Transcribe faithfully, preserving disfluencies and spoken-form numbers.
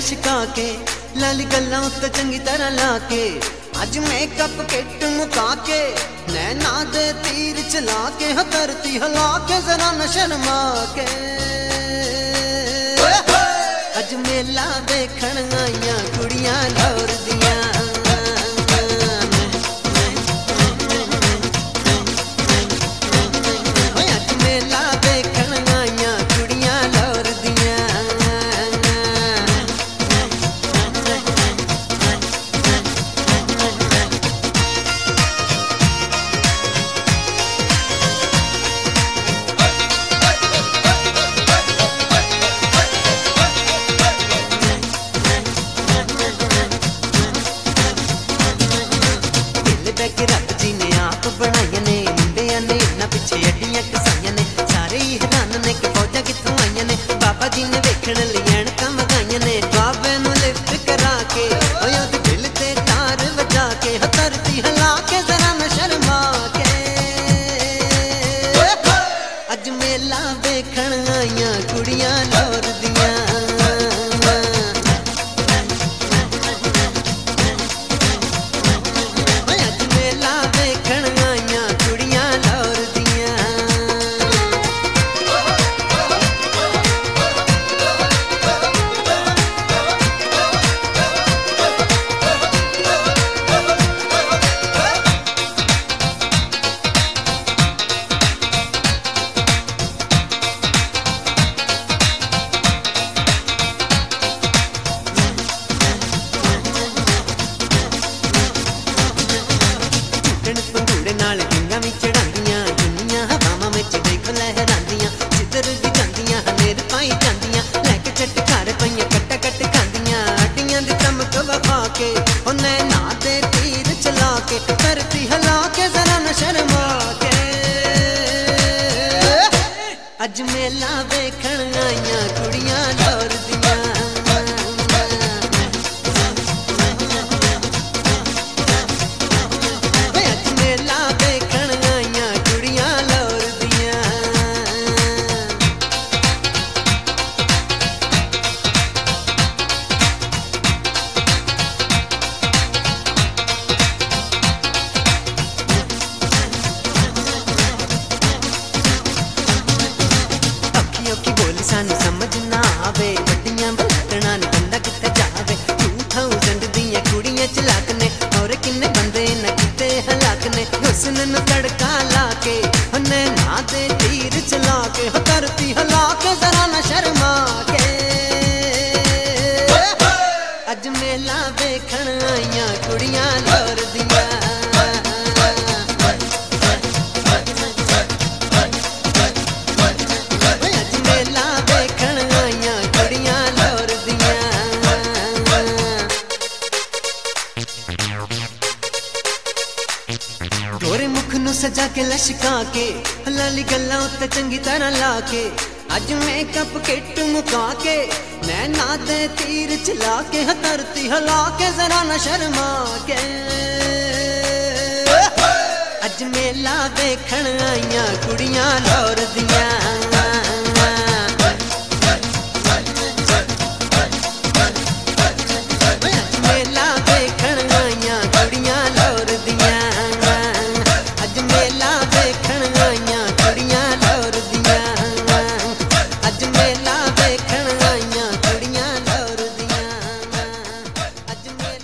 लशका के लाली गल्लां उत्ते चंगी तरह ला के अज मेकअप किट मुका के नैना दे तीर चला के धरती हिला के जरा न शर्मा के अज मेला देखण आईयां कुड़ियां लाहौर दियां रब जी ने आप बनाइया ने मुंडिया ने इन्ना पिछे अड्डियां कसाइया ने सारे ही हैरान ने कि फौजा कित्थों आईया ने बाबा जी ने वेखण लई ऐणकां मंगाईया ने बाबे नूं लिफ्ट करा के ओए दिल ते तार वजा के धरती हिला के जरा न शर्मा के अज मेला वेखण आईयां कुड़ियां लाहौर दियां धरती हिला के जरा न शर्मा के अज मेला वेखण आईयां कुड़ियां लाहौर दियां अज मेला वेखण आईयां कुड़ियां लाहौर दियां सानू समझ ना आवे वड्डियां बलटना ने बंदा कित्थे जावे टू थाउज़ेंड दियां कुड़ियां चलाक ने और किन्ने बंदे न किते हलाक ने हुस्न नूं तड़का ला के नैना दे तीर चला के धरती हिला के जरा न शर्मा के अज मेला वेखण आईयां कुड़ियां लाहौर दियां गोरे मुख नूं सजा के लशका के लाली गल्लां उत्ते चंगी तरह ला के अज मेकअप किट मुका के नैना दे तीर चला के धरती हिला के जरा न शर्मा के अज मेला वेखण आईयां कुड़ियां लाहौर दियां